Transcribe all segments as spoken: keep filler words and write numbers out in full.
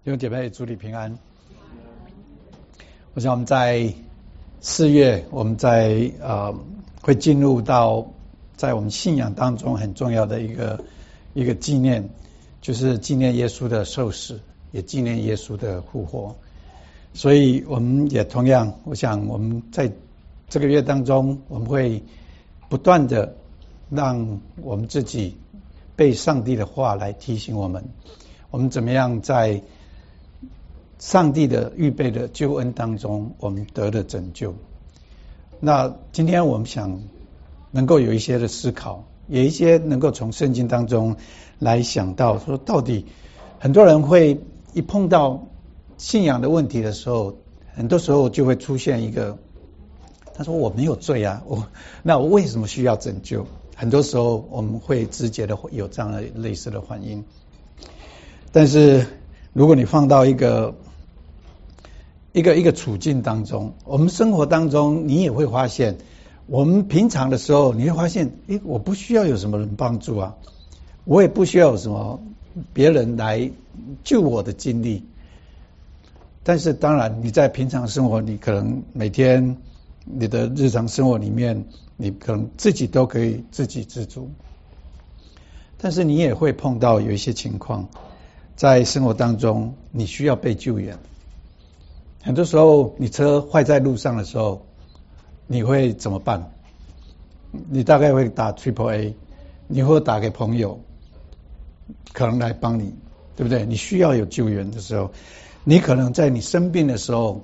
弟兄姐妹，主你平安。我想我们在四月，我们在呃会进入到在我们信仰当中很重要的一个一个纪念，就是纪念耶稣的受死，也纪念耶稣的复活。所以我们也同样，我想我们在这个月当中，我们会不断的让我们自己被上帝的话来提醒我们，我们怎么样在上帝的预备的救恩当中，我们得了拯救。那今天我们想能够有一些的思考，有一些能够从圣经当中来想到，说到底很多人会一碰到信仰的问题的时候，很多时候就会出现一个，他说我没有罪啊，我那我为什么需要拯救？很多时候我们会直接的有这样的类似的反应。但是如果你放到一个一个一个处境当中，我们生活当中你也会发现，我们平常的时候你会发现，诶，我不需要有什么人帮助啊，我也不需要有什么别人来救我的经历。但是当然你在平常生活，你可能每天你的日常生活里面，你可能自己都可以自给自足，但是你也会碰到有一些情况，在生活当中你需要被救援。很多时候你车坏在路上的时候，你会怎么办？你大概会打 Triple A， 你会打给朋友，可能来帮你，对不对？你需要有救援的时候，你可能在你生病的时候，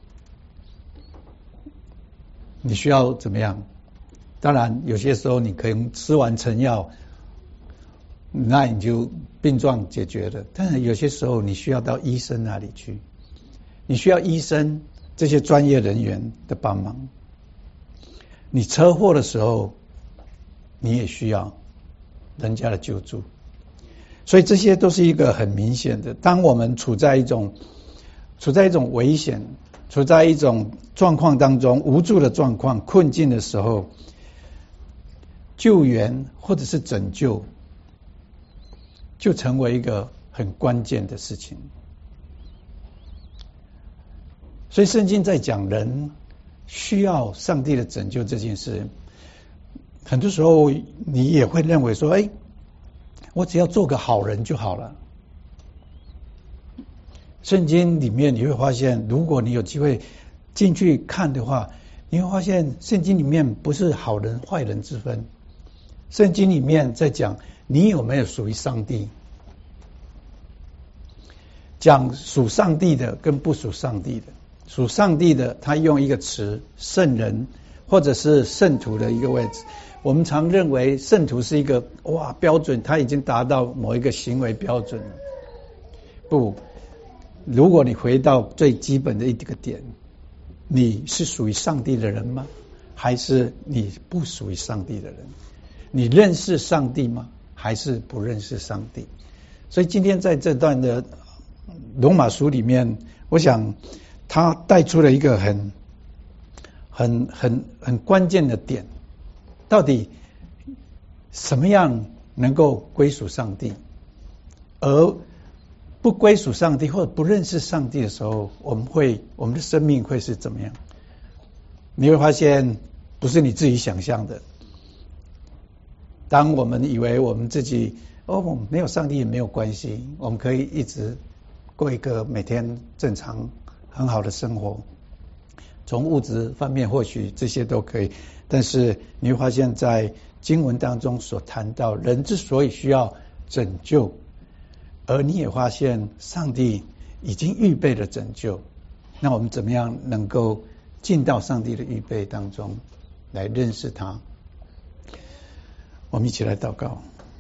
你需要怎么样？当然有些时候你可以吃完成药，那你就病状解决了。但是有些时候你需要到医生那里去，你需要医生这些专业人员的帮忙。你车祸的时候，你也需要人家的救助。所以这些都是一个很明显的，当我们处在一种处在一种危险，处在一种状况当中，无助的状况、困境的时候，救援或者是拯救就成为一个很关键的事情。所以圣经在讲人需要上帝的拯救这件事，很多时候你也会认为说，哎，我只要做个好人就好了。圣经里面你会发现，如果你有机会进去看的话，你会发现圣经里面不是好人坏人之分，圣经里面在讲你有没有属于上帝，讲属上帝的跟不属上帝的。属上帝的，他用一个词圣人或者是圣徒的一个位置。我们常认为圣徒是一个哇标准，他已经达到某一个行为标准了。不，如果你回到最基本的一个点，你是属于上帝的人吗？还是你不属于上帝的人？你认识上帝吗？还是不认识上帝？所以今天在这段的罗马书里面，我想他带出了一个很很很很关键的点，到底什么样能够归属上帝，而不归属上帝或者不认识上帝的时候，我们会我们的生命会是怎么样？你会发现不是你自己想象的。当我们以为我们自己哦没有上帝也没有关系，我们可以一直过一个每天正常很好的生活，从物质方面或许这些都可以，但是你会发现在经文当中所谈到人之所以需要拯救，而你也发现上帝已经预备了拯救，那我们怎么样能够进到上帝的预备当中来认识他？我们一起来祷告。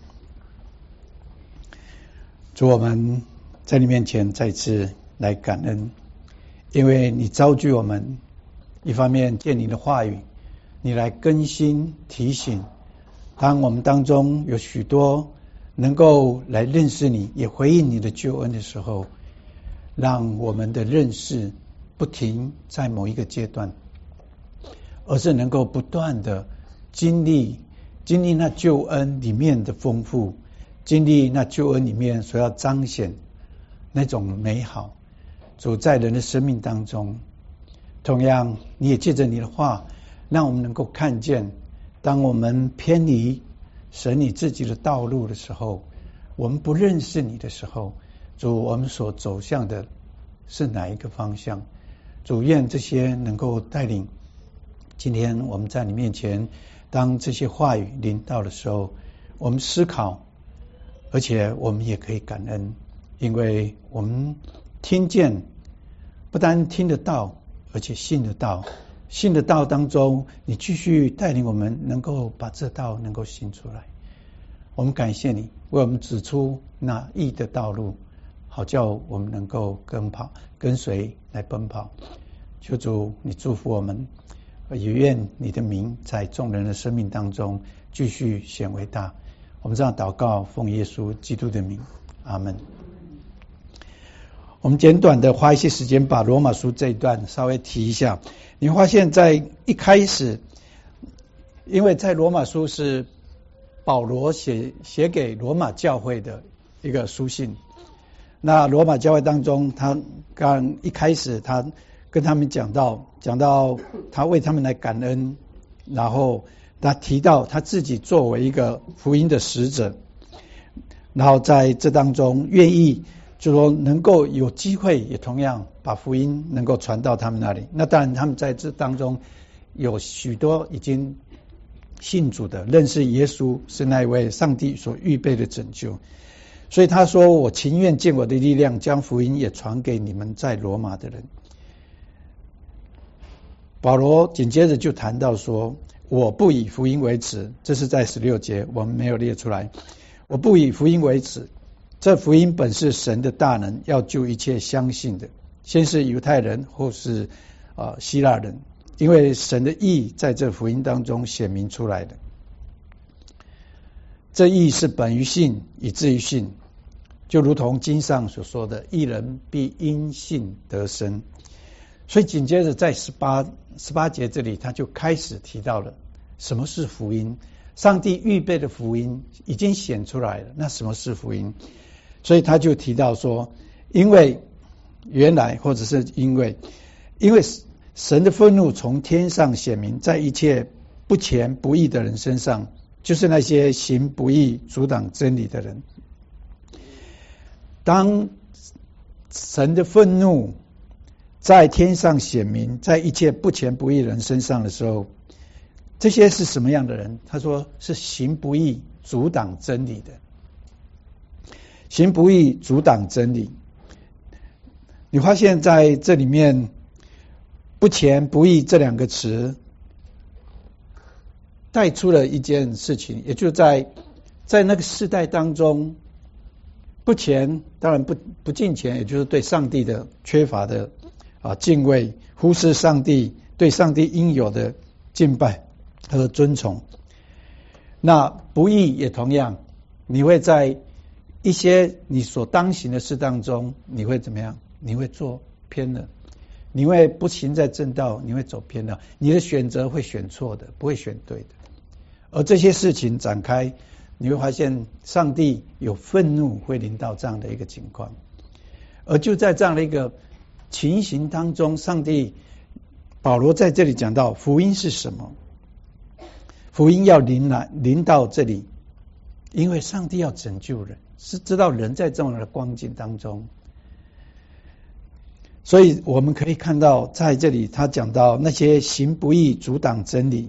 主，我们在你面前再次来感恩，因为你召聚我们，一方面借你的话语，你来更新提醒，当我们当中有许多能够来认识你，也回应你的救恩的时候，让我们的认识不停在某一个阶段，而是能够不断的经历经历那救恩里面的丰富，经历那救恩里面所要彰显那种美好，主在人的生命当中。同样，你也借着你的话，让我们能够看见，当我们偏离神你自己的道路的时候，我们不认识你的时候，主，我们所走向的是哪一个方向？主，愿这些能够带领今天我们在你面前，当这些话语临到的时候，我们思考，而且我们也可以感恩，因为我们听见，不单听得到，而且信得到。信的道当中，你继续带领我们能够把这道能够信出来。我们感谢你为我们指出那义的道路，好叫我们能够跟跑跟随来奔跑。求主你祝福我们，也愿你的名在众人的生命当中继续显为大。我们这样祷告，奉耶稣基督的名，阿们。我们简短的花一些时间把罗马书这一段稍微提一下。你会发现在一开始，因为在罗马书是保罗写写给罗马教会的一个书信，那罗马教会当中，他刚一开始他跟他们讲到讲到他为他们来感恩，然后他提到他自己作为一个福音的使者，然后在这当中愿意就说能够有机会也同样把福音能够传到他们那里。那当然他们在这当中有许多已经信主的，认识耶稣是那一位上帝所预备的拯救，所以他说我情愿尽我的力量将福音也传给你们在罗马的人。保罗紧接着就谈到说我不以福音为耻，这是在十六节我们没有列出来。我不以福音为耻，这福音本是神的大能，要救一切相信的，先是犹太人，后是、呃、希腊人，因为神的义在这福音当中显明出来的。这义是本于信，以至于信，就如同经上所说的，义人必因信得生。所以紧接着在十八十八节这里，他就开始提到了什么是福音。上帝预备的福音已经显出来了，那什么是福音？所以他就提到说，因为原来或者是因为因为神的愤怒从天上显明在一切不虔不义的人身上，就是那些行不义阻挡真理的人。当神的愤怒在天上显明在一切不虔不义人身上的时候，这些是什么样的人？他说是行不义阻挡真理的。行不义阻挡真理，你发现在这里面不虔不义这两个词带出了一件事情，也就在在那个世代当中，不虔当然不不敬虔，也就是对上帝的缺乏的啊敬畏，忽视上帝对上帝应有的敬拜和尊崇。那不义也同样，你会在一些你所当行的事当中，你会怎么样？你会做偏了，你会不行在正道，你会走偏了，你的选择会选错的，不会选对的。而这些事情展开，你会发现上帝有愤怒会临到这样的一个情况。而就在这样的一个情形当中，上帝保罗在这里讲到福音是什么？福音要临来临到这里，因为上帝要拯救人，是知道人在这样的光景当中，所以我们可以看到在这里他讲到那些行不义阻挡真理，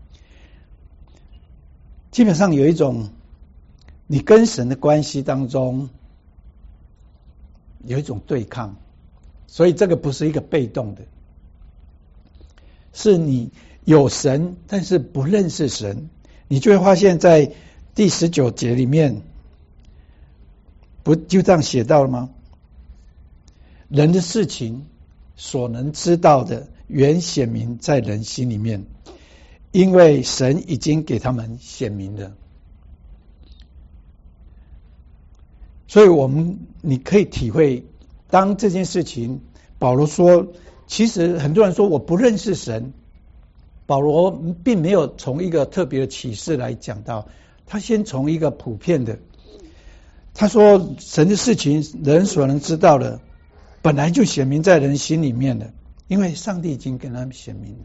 基本上有一种你跟神的关系当中有一种对抗，所以这个不是一个被动的，是你有神但是不认识神。你就会发现在第十九节里面不就这样写到了吗？人的事情所能知道的原显明在人心里面，因为神已经给他们显明了。所以我们你可以体会，当这件事情保罗说，其实很多人说我不认识神，保罗并没有从一个特别的启示来讲到，他先从一个普遍的， 他说神的事情人所能知道的本来就显明在人心里面的，因为上帝已经跟他们显明了。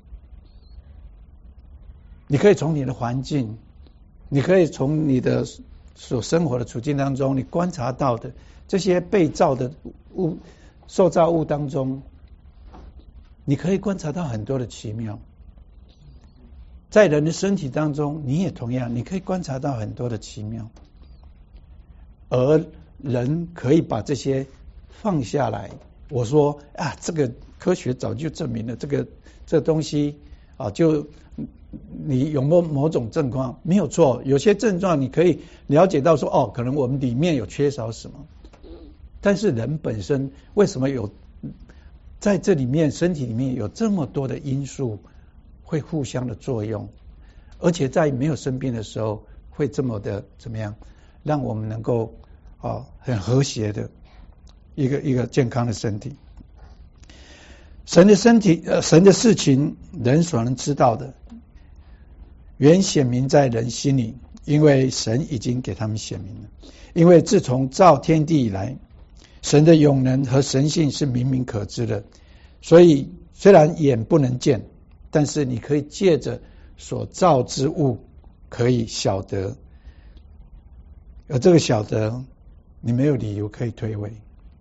你可以从你的环境，你可以从你的所生活的处境当中，你观察到的这些被造的物受造物当中，你可以观察到很多的奇妙。在人的身体当中，你也同样，你可以观察到很多的奇妙，而人可以把这些放下来。我说啊，这个科学早就证明了，这个这东西啊，就你有没有某种症状？没有错，有些症状你可以了解到说，哦，可能我们里面有缺少什么。但是人本身为什么有在这里面身体里面有这么多的因素会互相的作用，而且在没有生病的时候会这么的怎么样，让我们能够啊很和谐的一个一个健康的身体。神的身体呃神的事情人所能知道的，原显明在人心里，因为神已经给他们显明了。因为自从造天地以来，神的永能和神性是明明可知的，所以虽然眼不能见，但是你可以借着所造之物可以晓得，而这个晓得你没有理由可以推诿。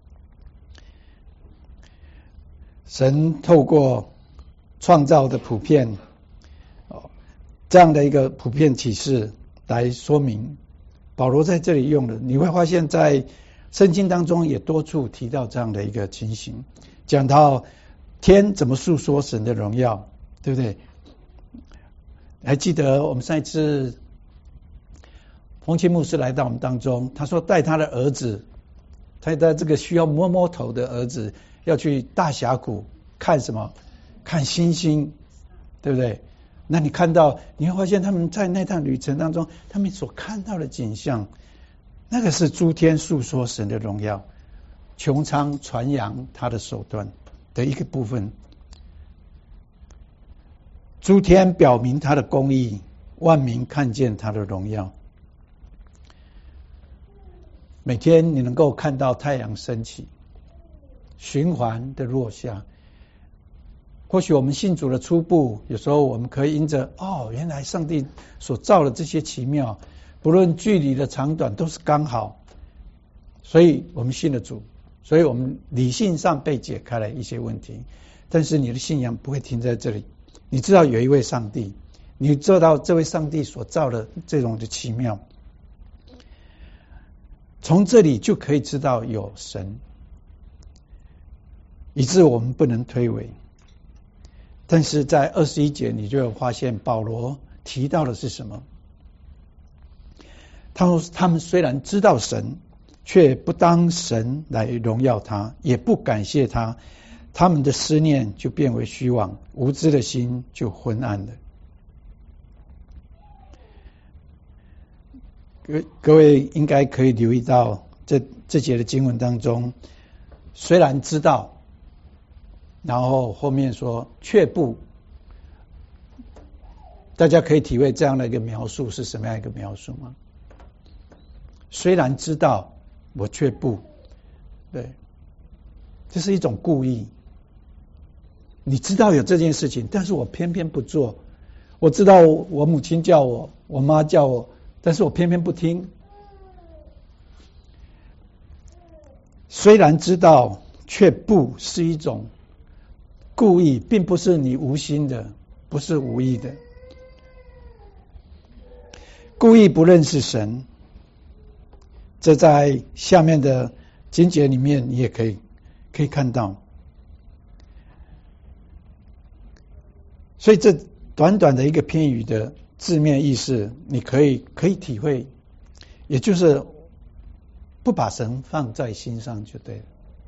神透过创造的普遍这样的一个普遍启示来说明，保罗在这里用的，你会发现在圣经当中也多处提到这样的一个情形，讲到天怎么诉说神的荣耀，对不对？还记得我们上一次洪清牧师来到我们当中，他说带他的儿子，他的这个需要摸摸头的儿子要去大峡谷看什么？看星星，对不对？那你看到，你会发现他们在那趟旅程当中，他们所看到的景象，那个是诸天诉说神的荣耀，穹苍传扬他的手段的一个部分。诸天表明他的公义，万民看见他的荣耀。每天你能够看到太阳升起，循环的落下。或许我们信主的初步，有时候我们可以因着哦，原来上帝所造的这些奇妙，不论距离的长短都是刚好，所以我们信了主，所以我们理性上被解开了一些问题。但是你的信仰不会停在这里，你知道有一位上帝，你知道这位上帝所造的这种的奇妙，从这里就可以知道有神，以致我们不能推诿。但是在二十一节你就会发现保罗提到的是什么？他说他们虽然知道神，却不当神来荣耀他，也不感谢他，他们的思念就变为虚妄，无知的心就昏暗了。各各位应该可以留意到这这节的经文当中，虽然知道，然后后面说却不，大家可以体会这样的一个描述是什么样一个描述吗？虽然知道，我却不，对，这是一种故意。你知道有这件事情，但是我偏偏不做。我知道我母亲叫我，我妈叫我，但是我偏偏不听。虽然知道，却不是一种故意，并不是你无心的，不是无意的。故意不认识神，这在下面的经节里面你也可以可以看到。所以这短短的一个片语的字面意思，你可以可以体会，也就是不把神放在心上就对了。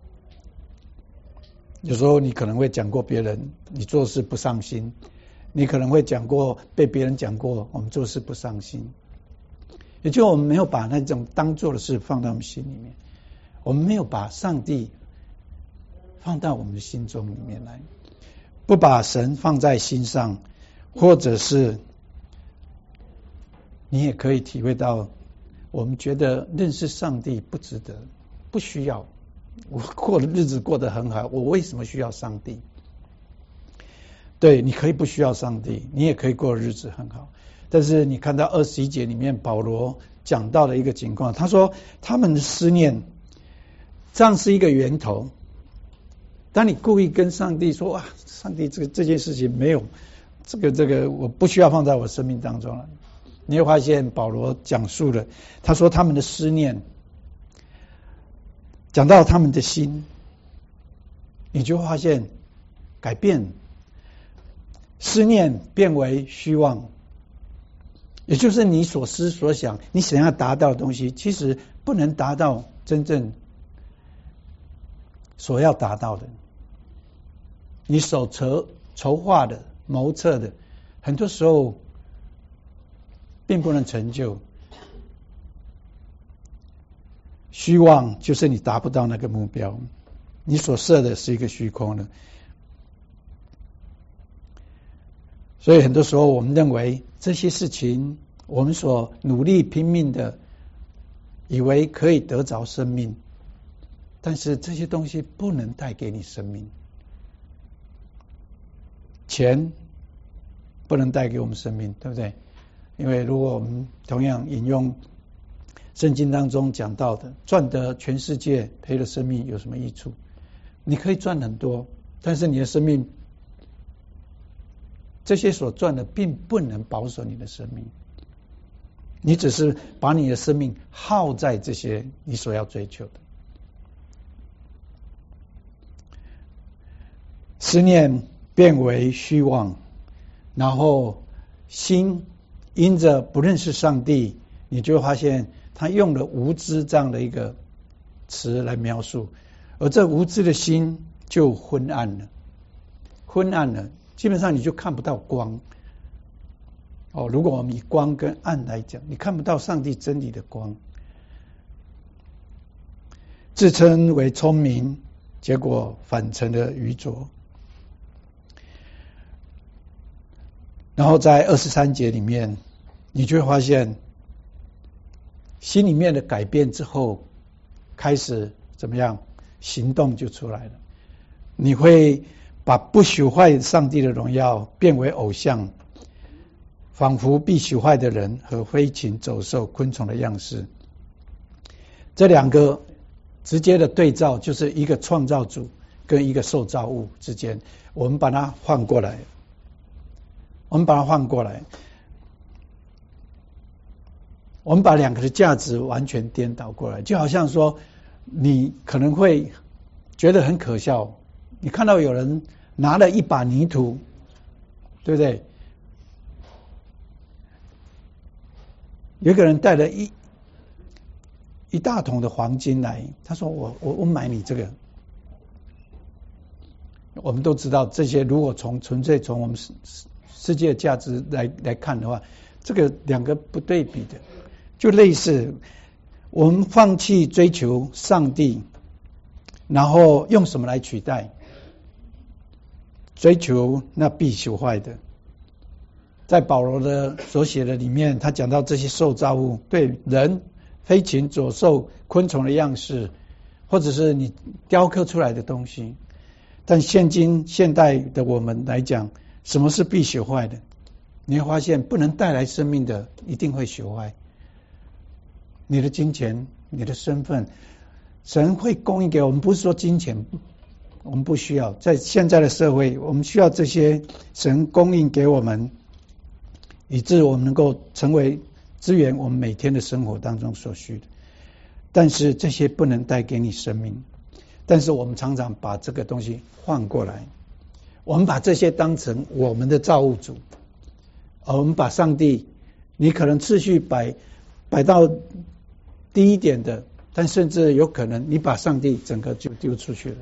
有时候你可能会讲过别人，你做事不上心；你可能会讲过被别人讲过，我们做事不上心。也就我们没有把那种当做的事放到我们心里面，我们没有把上帝放到我们的心中里面来，不把神放在心上，或者是你也可以体会到， 我们觉得认识上帝不值得，不需要，我过的日子过得很好，我为什么需要上帝？对，你可以不需要上帝，你也可以过日子很好。但是你看到二十一节里面保罗讲到的一个情况，他说他们的思念，这样是一个源头。当你故意跟上帝说啊，上帝这个这件事情没有这个这个我不需要放在我生命当中了，你会发现保罗讲述了，他说他们的思念，讲到他们的心，你就会发现改变，思念变为虚妄，也就是你所思所想，你想要达到的东西，其实不能达到真正所要达到的。你所筹筹划的、谋策的，很多时候并不能成就。虚妄就是你达不到那个目标，你所设的是一个虚空的。所以很多时候我们认为这些事情，我们所努力拼命的，以为可以得着生命，但是这些东西不能带给你生命。钱不能带给我们生命，对不对？因为如果我们同样引用圣经当中讲到的，赚得全世界赔了生命有什么益处？你可以赚很多，但是你的生命，这些所赚的并不能保守你的生命，你只是把你的生命耗在这些你所要追求的。思念变为虚妄，然后心因着不认识上帝，你就会发现他用了无知这样的一个词来描述，而这无知的心就昏暗了，昏暗了，基本上你就看不到光。哦，如果我们以光跟暗来讲，你看不到上帝真理的光，自称为聪明，结果反成了愚拙。然后在二十三节里面，你就会发现心里面的改变之后，开始怎么样，行动就出来了。你会把不朽坏上帝的荣耀变为偶像，仿佛必朽坏的人和飞禽走兽昆虫的样式。这两个直接的对照，就是一个创造主跟一个受造物之间，我们把它换过来。我们把它换过来，我们把两个的价值完全颠倒过来，就好像说，你可能会觉得很可笑，你看到有人拿了一把泥土，对不对？有一个人带了一一大桶的黄金来，他说我我我买你这个。我们都知道这些，如果从纯粹从我们世界价值来来看的话，这个两个不对比的，就类似我们放弃追求上帝，然后用什么来取代？追求那必朽坏的。在保罗的所写的里面，他讲到这些受造物，对人、飞禽、走兽、昆虫的样式，或者是你雕刻出来的东西。但现今现代的我们来讲，什么是必朽坏的？你会发现不能带来生命的一定会朽坏。你的金钱、你的身份，神会供应给我们，不是说金钱我们不需要，在现在的社会我们需要这些神供应给我们，以致我们能够成为支援我们每天的生活当中所需的。但是这些不能带给你生命，但是我们常常把这个东西换过来，我们把这些当成我们的造物主，而我们把上帝，你可能次序摆摆到低一点的，但甚至有可能你把上帝整个就丢出去了。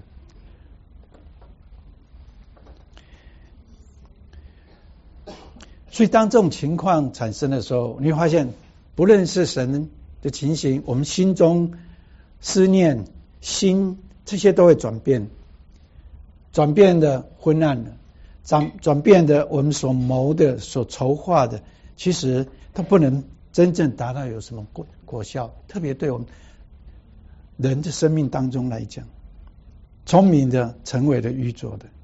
所以当这种情况产生的时候，你会发现不认识神的情形，我们心中思念、心这些都会转变，转变的昏暗了，转转变的我们所谋的、所筹划的，其实它不能真正达到有什么果果效？特别对我们人的生命当中来讲，聪明的成为了愚拙的，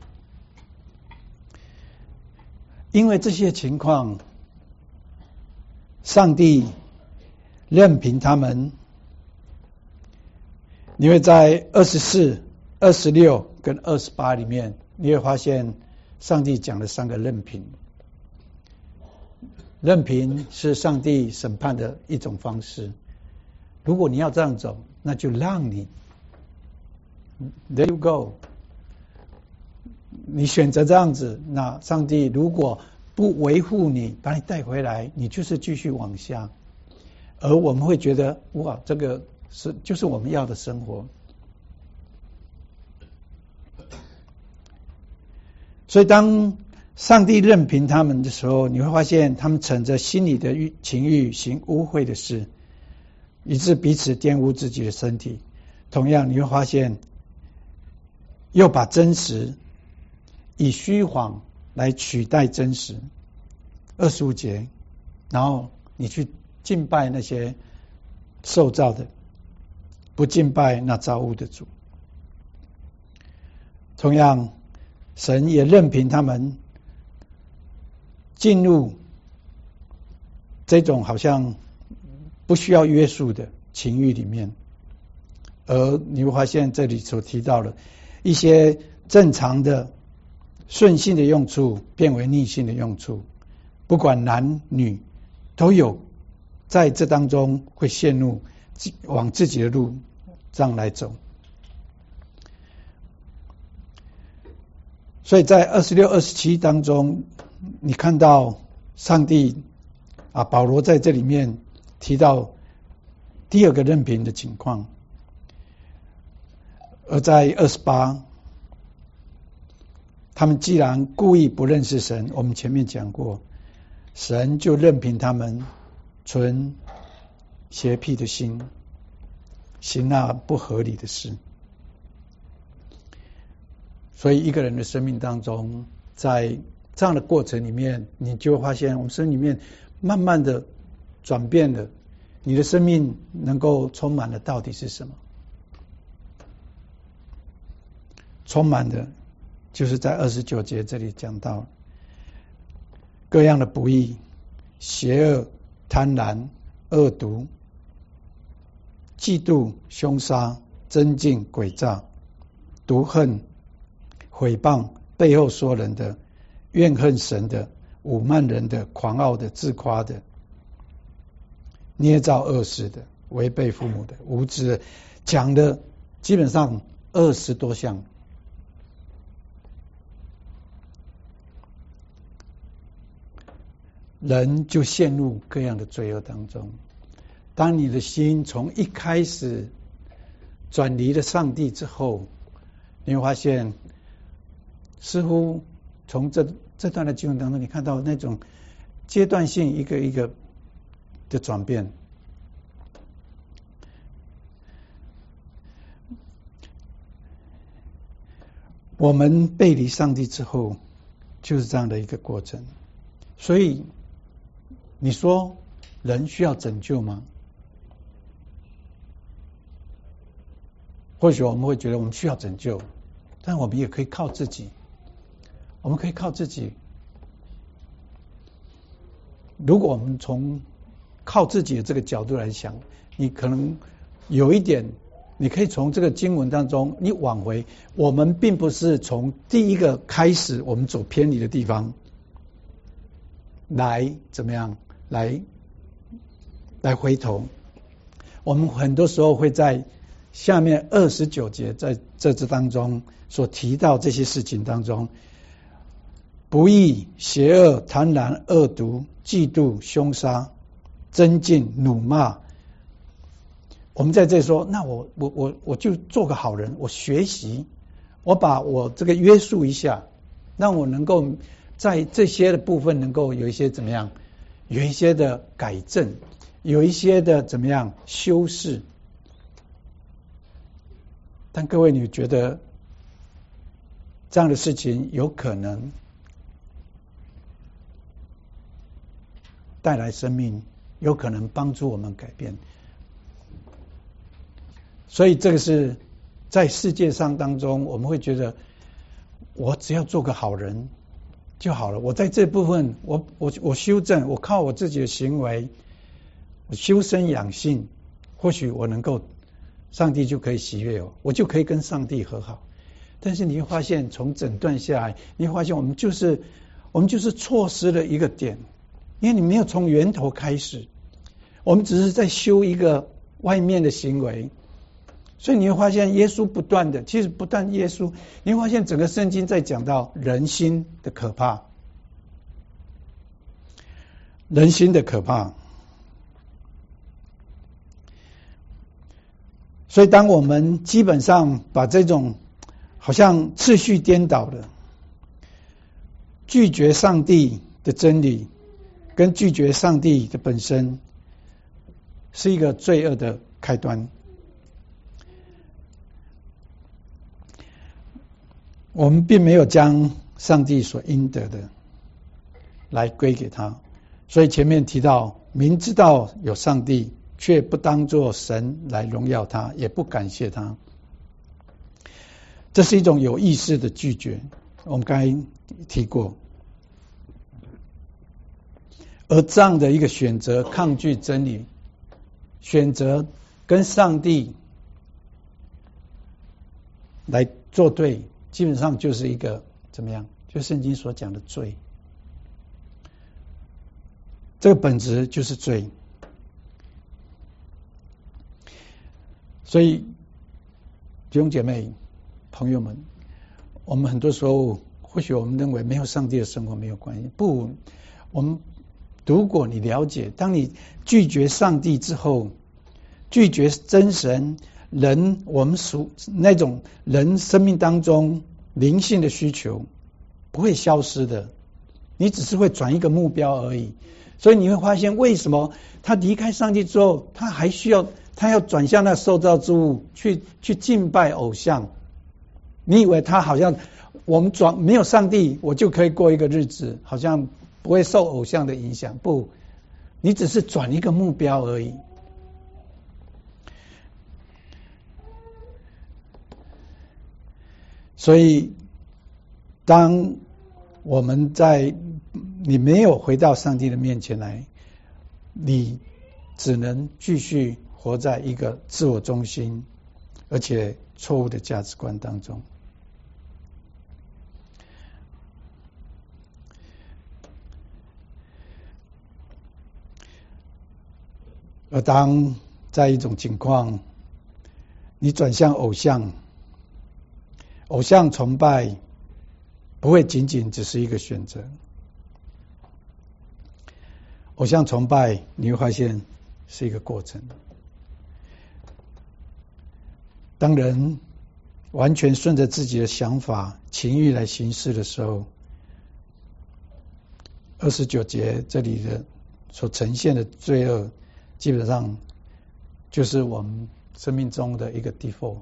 因为这些情况，上帝任凭他们。你会在二十四、二十六跟二十八里面，你会发现上帝讲了三个任凭。任凭是上帝审判的一种方式。如果你要这样走，那就让你 ，There you go。你选择这样子，那上帝如果不维护你，把你带回来，你就是继续往下。而我们会觉得，哇，这个是就是我们要的生活。所以当上帝任凭他们的时候，你会发现他们逞着心里的情欲行污秽的事，以致彼此玷污自己的身体。同样你会发现又把真实以虚谎来取代真实。二十五节，然后你去敬拜那些受造的，不敬拜那造物的主。同样神也任凭他们进入这种好像不需要约束的情欲里面，而你会发现这里所提到的一些正常的顺性的用处变为逆性的用处，不管男女都有在这当中会陷入往自己的路上来走。所以在二十六、二十七当中，你看到上帝啊，保罗在这里面提到第二个任凭的情况。而在二十八，他们既然故意不认识神，我们前面讲过，神就任凭他们存邪僻的心，行那不合理的事。所以一个人的生命当中，在这样的过程里面，你就会发现我们生命里面慢慢的转变了，你的生命能够充满了到底是什么？充满的就是在二十九节这里讲到各样的不义、邪恶、贪婪、恶毒、嫉妒、凶杀、争竞、诡诈、毒恨、毁谤、背后说人的、怨恨神的、侮慢人的、狂傲的、自夸的、捏造恶事的、违背父母的、无知的，讲的基本上二十多项。人就陷入各样的罪恶当中。当你的心从一开始转离了上帝之后，你会发现似乎从这这段的经文当中，你看到那种阶段性一个一个的转变。我们背离上帝之后，就是这样的一个过程。所以你说人需要拯救吗？或许我们会觉得我们需要拯救，但我们也可以靠自己。我们可以靠自己。如果我们从靠自己的这个角度来想，你可能有一点，你可以从这个经文当中，你往回，我们并不是从第一个开始我们走偏离的地方来怎么样来来回头。我们很多时候会在下面二十九节在这支当中所提到这些事情当中，不义、邪恶、贪婪、恶毒、嫉妒、凶杀、争竞、辱骂。我们在这里说，那我我我我就做个好人，我学习，我把我这个约束一下，让我能够在这些的部分能够有一些怎么样，有一些的改正，有一些的怎么样修饰。但各位，你觉得这样的事情有可能带来生命有可能帮助我们改变。所以这个是在世界上当中，我们会觉得我只要做个好人就好了。我在这部分，我我我修正，我靠我自己的行为，我修身养性，或许我能够，上帝就可以喜悦我，我就可以跟上帝和好。但是你会发现，从整段下来，你会发现我们就是我们就是错失了一个点，因为你没有从源头开始，我们只是在修一个外面的行为。所以你会发现，耶稣不断的，其实不但耶稣，你会发现整个圣经在讲到人心的可怕，人心的可怕。所以当我们基本上把这种好像次序颠倒的，拒绝上帝的真理，跟拒绝上帝的本身，是一个罪恶的开端。我们并没有将上帝所应得的来归给他，所以前面提到，明知道有上帝，却不当作神来荣耀他，也不感谢他，这是一种有意识的拒绝。我们刚才提过，而这样的一个选择，抗拒真理，选择跟上帝来作对，基本上就是一个怎么样？就圣经所讲的罪，这个本质就是罪。所以弟兄姐妹朋友们，我们很多时候或许我们认为没有上帝的生活没有关系，不，我们如果你了解，当你拒绝上帝之后，拒绝真神，人我们属那种人生命当中灵性的需求不会消失的，你只是会转一个目标而已。所以你会发现，为什么他离开上帝之后，他还需要他要转向那受造之物去去敬拜偶像？你以为他好像我们转没有上帝，我就可以过一个日子，好像不会受偶像的影响？不，你只是转一个目标而已。所以当我们在你没有回到上帝的面前来，你只能继续活在一个自我中心而且错误的价值观当中。而当在一种情况，你转向偶像，偶像崇拜不会仅仅只是一个选择，偶像崇拜你会发现是一个过程。当人完全顺着自己的想法、情欲来行事的时候，二十九节这里的所呈现的罪恶，基本上就是我们生命中的一个 default，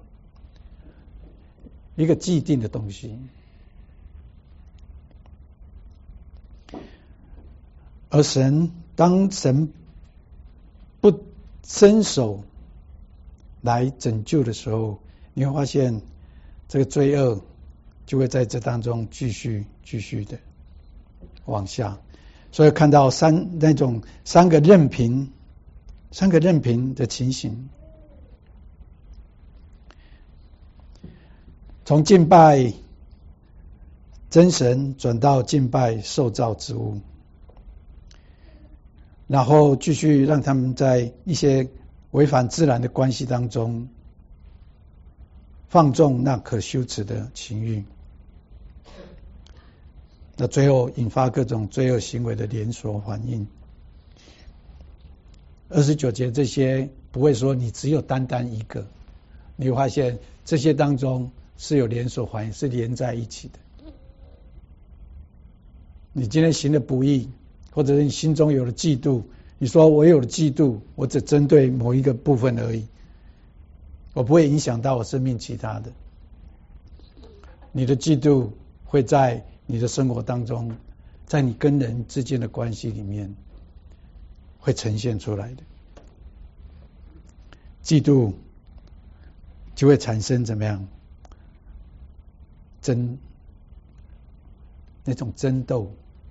一个既定的东西。而神，当神不伸手来拯救的时候，你会发现这个罪恶就会在这当中继续继续的往下。所以看到三那种三个任凭三个任凭的情形，从敬拜真神转到敬拜受造之物，然后继续让他们在一些违反自然的关系当中放纵那可羞耻的情欲，那最后引发各种罪恶行为的连锁反应。二十九节这些不会说你只有单单一个，你会发现这些当中是有连锁反应，是连在一起的。你今天行的不义，或者是你心中有了嫉妒，你说我有了嫉妒，我只针对某一个部分而已，我不会影响到我生命其他的。你的嫉妒会在你的生活当中，在你跟人之间的关系里面， 会呈现出来的。嫉妒就会产生怎么样？争，那种争斗。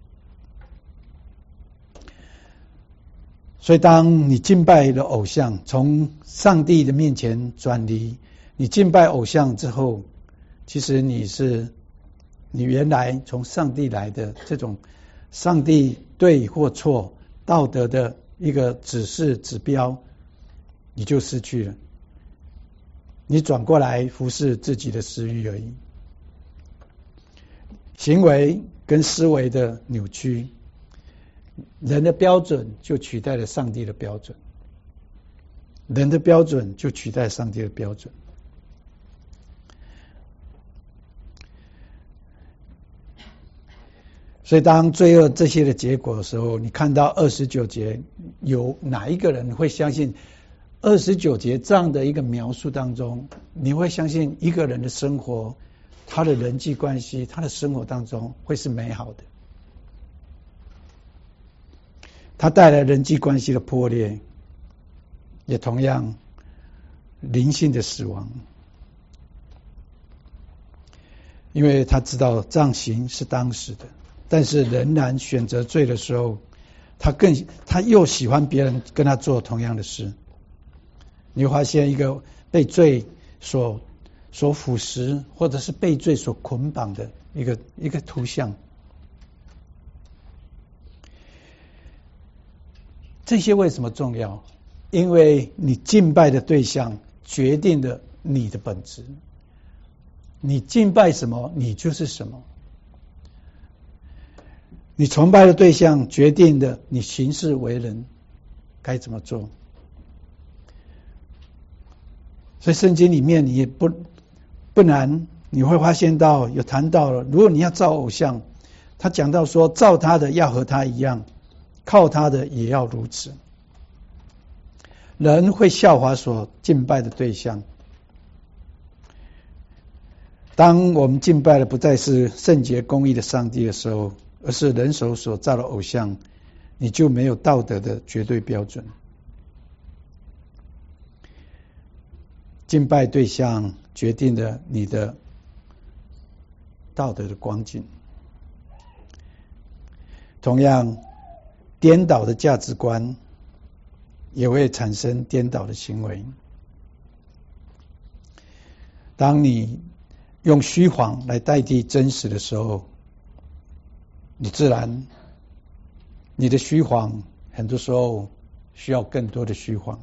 所以当你敬拜的偶像，从上帝的面前转离，你敬拜偶像之后，其实你是你原来从上帝来的这种上帝对或错道德的一个指示指标，你就失去了。你转过来服侍自己的私欲而已，行为跟思维的扭曲，人的标准就取代了上帝的标准，人的标准就取代上帝的标准。所以当罪恶这些的结果的时候，你看到二十九节，有哪一个人会相信二十九节这样的一个描述当中，你会相信一个人的生活，他的人际关系，他的生活当中会是美好的？他带来人际关系的破裂，也同样灵性的死亡，因为他知道这样行是当时的，但是仍然选择罪的时候，他更他又喜欢别人跟他做同样的事。你会发现一个被罪所所腐蚀，或者是被罪所捆绑的一个一个图像。这些为什么重要？因为你敬拜的对象决定了你的本质。你敬拜什么，你就是什么。你崇拜的对象决定了你行事为人该怎么做。所以圣经里面你也不不难，你会发现到有谈到了，如果你要造偶像，他讲到说造他的要和他一样，靠他的也要如此。人会效法所敬拜的对象。当我们敬拜的不再是圣洁公义的上帝的时候，而是人手所造的偶像，你就没有道德的绝对标准。敬拜对象决定了你的道德的光景。同样，颠倒的价值观也会产生颠倒的行为。当你用虚谎来代替真实的时候，你自然你的虚谎很多时候需要更多的虚谎。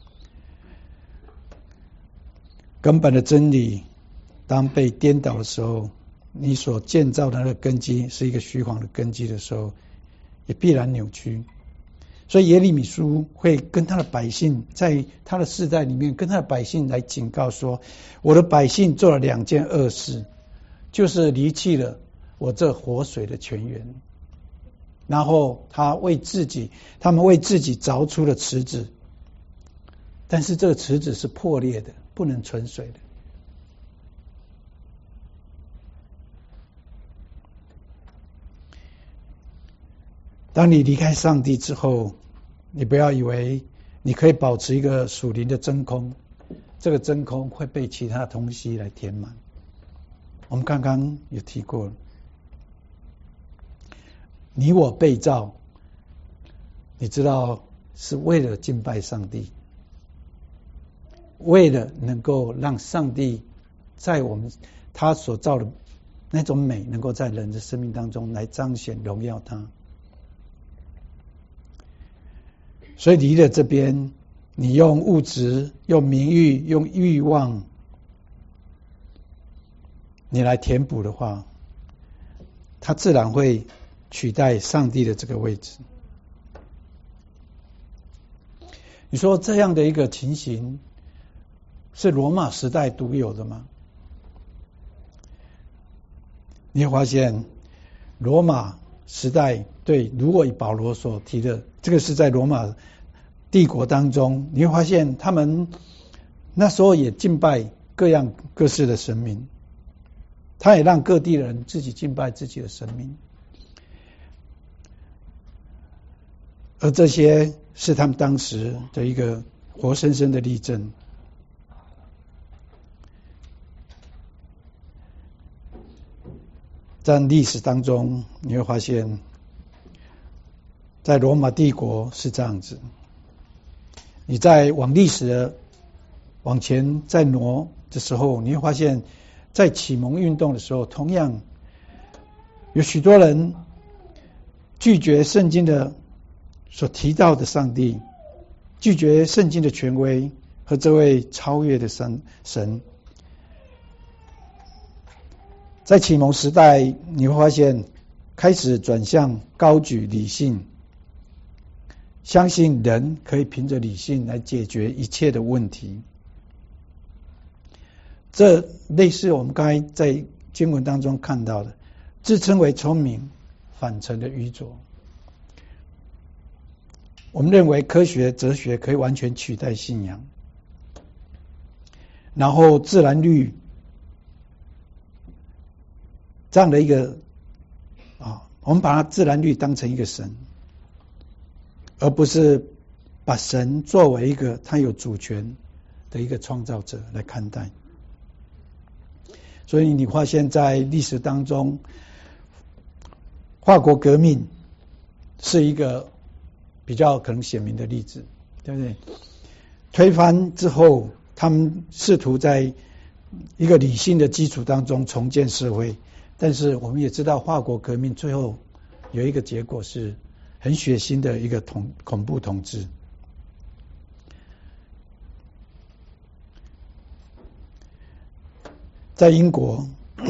根本的真理当被颠倒的时候，你所建造的那个根基是一个虚谎的根基的时候，也必然扭曲。所以耶利米书会跟他的百姓，在他的世代里面跟他的百姓来警告说，我的百姓做了两件恶事，就是离弃了我这活水的泉源，然后他为自己他们为自己凿出了池子，但是这个池子是破裂的，不能存水的。当你离开上帝之后，你不要以为你可以保持一个属灵的真空，这个真空会被其他东西来填满。我们刚刚有提过了，你我被造，你知道是为了敬拜上帝，为了能够让上帝在我们他所造的那种美能够在人的生命当中来彰显荣耀他。所以离了这边，你用物质、用名誉、用欲望你来填补的话，它自然会取代上帝的这个位置。你说这样的一个情形是罗马时代独有的吗？你会发现罗马时代，对，如果以保罗所提的，这个是在罗马帝国当中，你会发现他们那时候也敬拜各样各式的神明，他也让各地的人自己敬拜自己的神明。 而这些是他们当时的一个活生生的例证。在历史当中，你会发现，在罗马帝国是这样子。你在往历史的往前再挪的时候，你会发现，在启蒙运动的时候，同样有许多人拒绝圣经的所提到的上帝，拒绝圣经的权威和这位超越的神神。在启蒙时代，你会发现开始转向高举理性，相信人可以凭着理性来解决一切的问题。这类似我们刚才在经文当中看到的，自称为聪明，反成了愚拙。我们认为科学、哲学可以完全取代信仰，然后自然律这样的一个啊，我们把它自然律当成一个神，而不是把神作为一个他有主权的一个创造者来看待。所以你发现在历史当中，法国革命是一个比较可能显明的例子，对不对？推翻之后，他们试图在一个理性的基础当中重建社会，但是我们也知道，法国革命最后有一个结果是很血腥的一个统恐怖统治。在英国，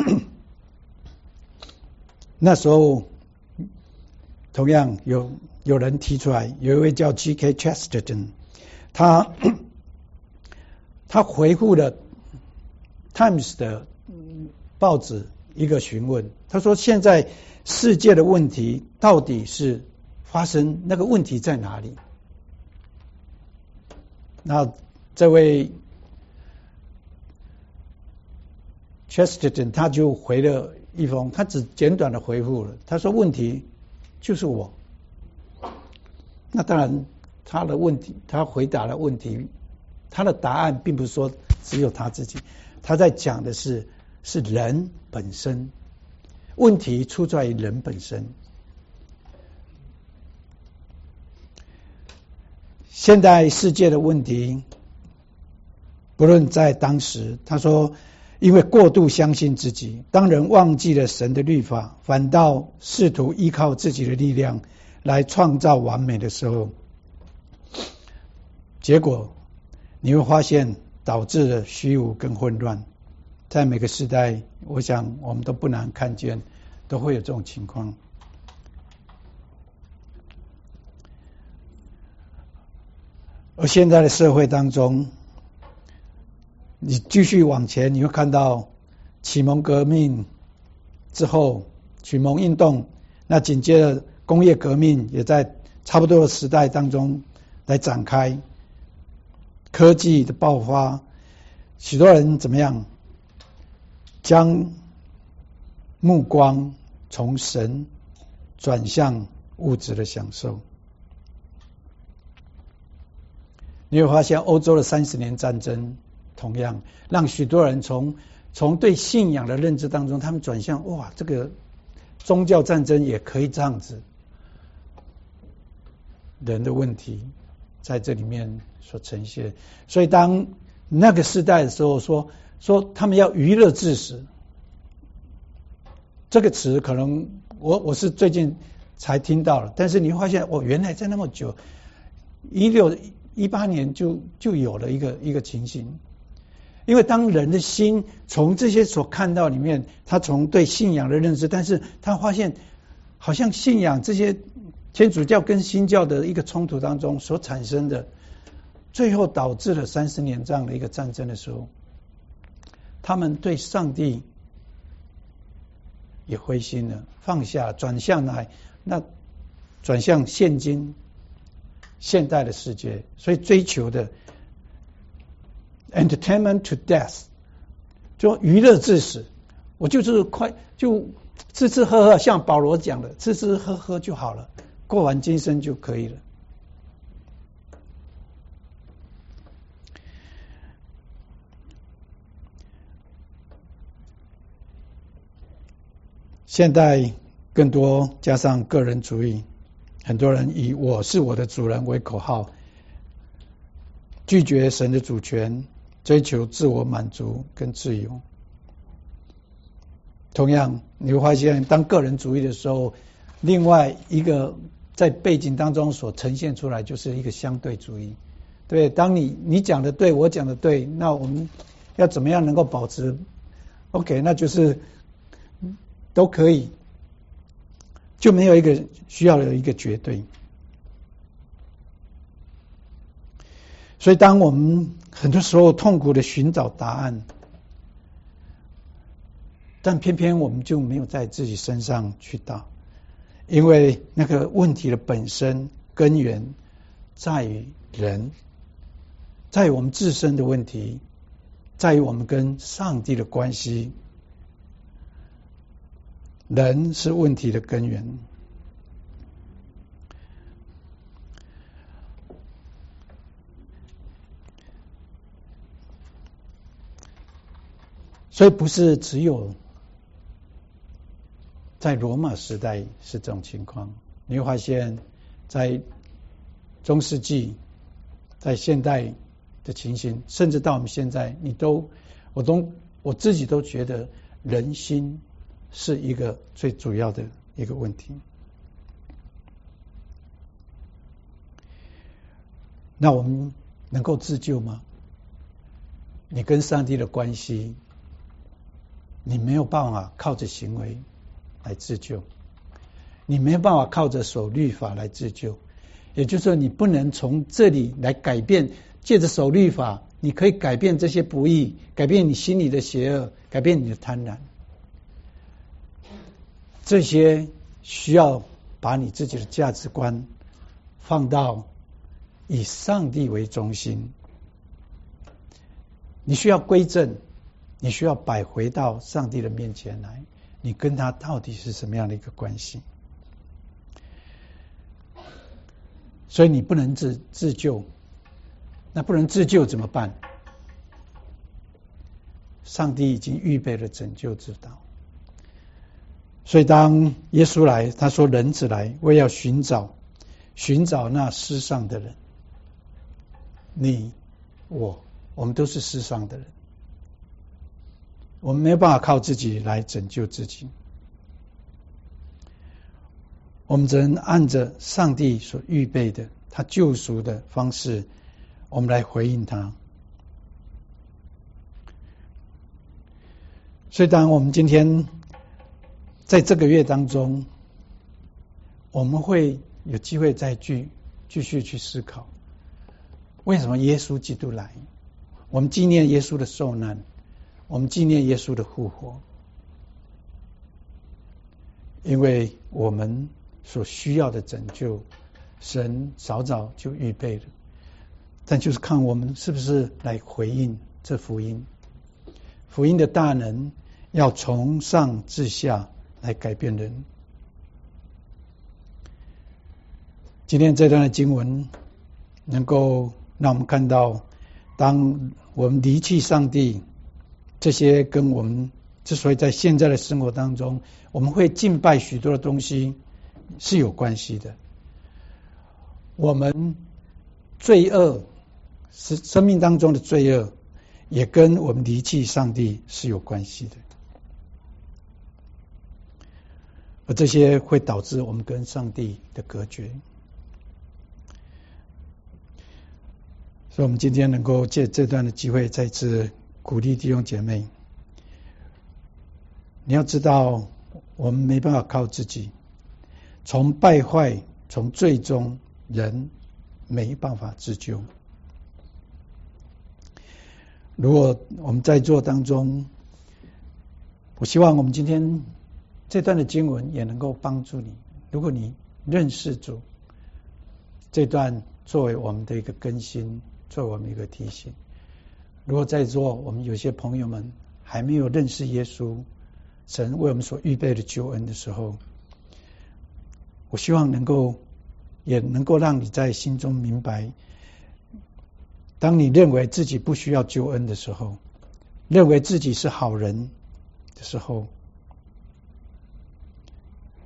那时候同样有有人提出来，有一位叫 G K Chesterton， 他他回复了 Times 的报纸一个询问，他说现在世界的问题到底是发生，那个问题在哪里？那这位 Chesterton 他就回了一封，他只简短的回复了，他说问题就是我。那当然他的问题，他回答的问题，他的答案并不是说只有他自己，他在讲的是是人本身，问题出在于人本身。现代世界的问题，不论在当时，他说因为过度相信自己，当人忘记了神的律法，反倒试图依靠自己的力量来创造完美的时候，结果你会发现导致了虚无跟混乱。在每个时代，我想我们都不难看见，都会有这种情况。而现在的社会当中，你继续往前，你会看到启蒙革命之后，启蒙运动，那紧接着工业革命也在差不多的时代当中来展开，科技的爆发，许多人怎么样将目光从神转向物质的享受。你会发现欧洲的三十年战争同样让许多人从从对信仰的认知当中，他们转向哇，这个宗教战争也可以这样子，人的问题在这里面所呈现。所以当那个时代的时候说说他们要娱乐至死，这个词可能我我是最近才听到了，但是你会发现哦，原来在那么久一六一八年就就有了一个一个情形。因为当人的心从这些所看到里面，他从对信仰的认知，但是他发现好像信仰这些天主教跟新教的一个冲突当中所产生的，最后导致了三十年这样的一个战争的时候，他们对上帝也灰心了，放下，转向来，那转向现今现代的世界，所以追求的 entertainment to death， 就娱乐至死，我就是快就吃吃喝喝，像保罗讲的，吃吃喝喝就好了，过完今生就可以了。 现代更多加上个人主义，很多人以我是我的主人为口号，拒绝神的主权，追求自我满足跟自由。同样你会发现，当个人主义的时候，另外一个在背景当中所呈现出来就是一个相对主义。对，当你你讲的对，我讲的对，那我们要怎么样能够保持 OK， 那就是都可以，就没有一个需要有一个绝对。所以当我们很多时候痛苦的寻找答案，但偏偏我们就没有在自己身上去找，因为那个问题的本身根源在于人，在于我们自身的问题，在于我们跟上帝的关系。人是问题的根源。所以不是只有在罗马时代是这种情况，你会发现在中世纪，在现代的情形，甚至到我们现在，你都我都我自己都觉得人心是一个最主要的一个问题。那我们能够自救吗？你跟上帝的关系，你没有办法靠着行为来自救，你没有办法靠着守律法来自救，也就是说你不能从这里来改变，借着守律法你可以改变这些不义，改变你心里的邪恶，改变你的贪婪，这些需要把你自己的价值观放到以上帝为中心，你需要归正，你需要摆回到上帝的面前来，你跟他到底是什么样的一个关系？所以你不能自自救，那不能自救怎么办？上帝已经预备了拯救之道。所以当耶稣来，他说人子来，为要寻找寻找那失丧的人。你我我们都是失丧的人，我们没有办法靠自己来拯救自己，我们只能按着上帝所预备的他救赎的方式，我们来回应他。所以当我们今天在这个月当中，我们会有机会再继继续去思考，为什么耶稣基督来？我们纪念耶稣的受难，我们纪念耶稣的复活，因为我们所需要的拯救，神早早就预备了，但就是看我们是不是来回应这福音。福音的大能要从上至下来改变人。今天这段的经文能够让我们看到，当我们离弃上帝，这些跟我们之所以在现在的生活当中我们会敬拜许多的东西是有关系的。我们罪恶是生命当中的罪恶，也跟我们离弃上帝是有关系的，而这些会导致我们跟上帝的隔绝。所以我们今天能够借这段的机会再次鼓励弟兄姐妹，你要知道我们没办法靠自己，从败坏从罪中人没办法自救。如果我们在座当中，我希望我们今天这段的经文也能够帮助你，如果你认识主，这段作为我们的一个更新，作为我们一个提醒。如果在座我们有些朋友们还没有认识耶稣，神为我们所预备的救恩的时候，我希望能够也能够让你在心中明白，当你认为自己不需要救恩的时候，认为自己是好人的时候，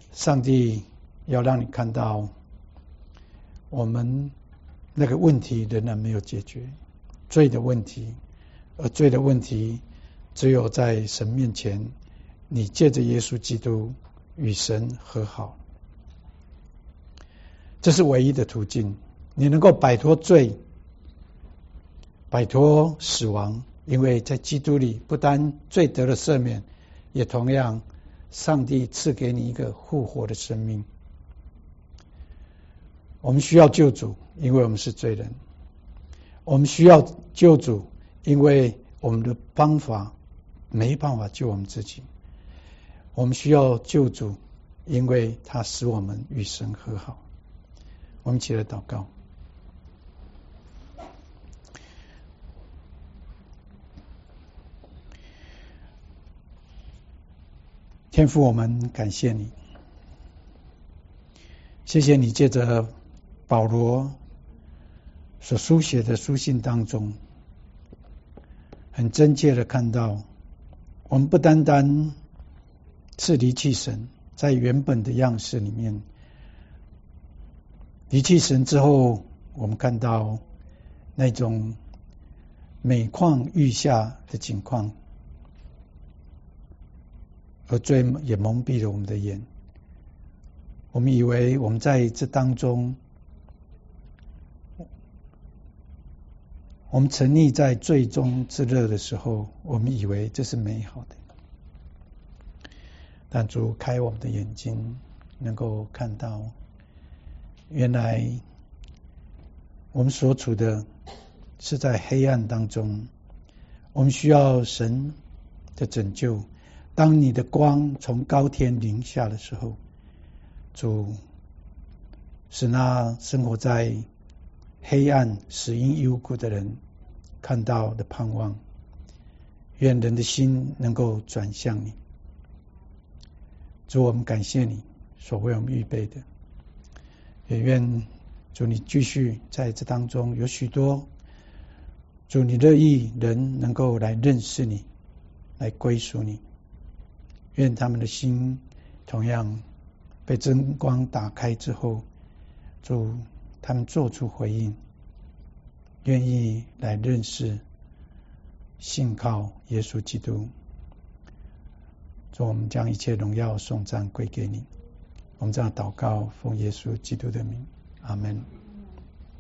上帝要让你看到，我们那个问题仍然没有解决，罪的问题，而罪的问题只有在神面前，你借着耶稣基督与神和好，这是唯一的途径。你能够摆脱罪，摆脱死亡，因为在基督里不单罪得了赦免，也同样上帝赐给你一个复活的生命。我们需要救主，因为我们是罪人。我们需要救主，因为我们的方法没办法救我们自己。我们需要救主，因为他使我们与神和好。我们一起来祷告。天父，我们感谢你，谢谢你借着保罗所书写的书信当中，很真切的看到，我们不单单是离弃神，在原本的样式里面，离弃神之后，我们看到那种每况愈下的情况，而罪也蒙蔽了我们的眼。我们以为我们在这当中，我们沉溺在罪中之乐的时候，我们以为这是美好的。但主开我们的眼睛，能够看到，原来我们所处的是在黑暗当中，我们需要神的拯救。当你的光从高天临下的时候，主使那生活在黑暗死荫幽谷的人看到的盼望。愿人的心能够转向你。主，我们感谢你所为我们预备的，也愿主你继续在这当中有许多主你乐意人能够来认识你，来归属你。愿他们的心同样被真光打开之后，主他们做出回应，愿意来认识信靠耶稣基督。主，我们将一切荣耀颂赞归给你。我们这样祷告，奉耶稣基督的名，阿们。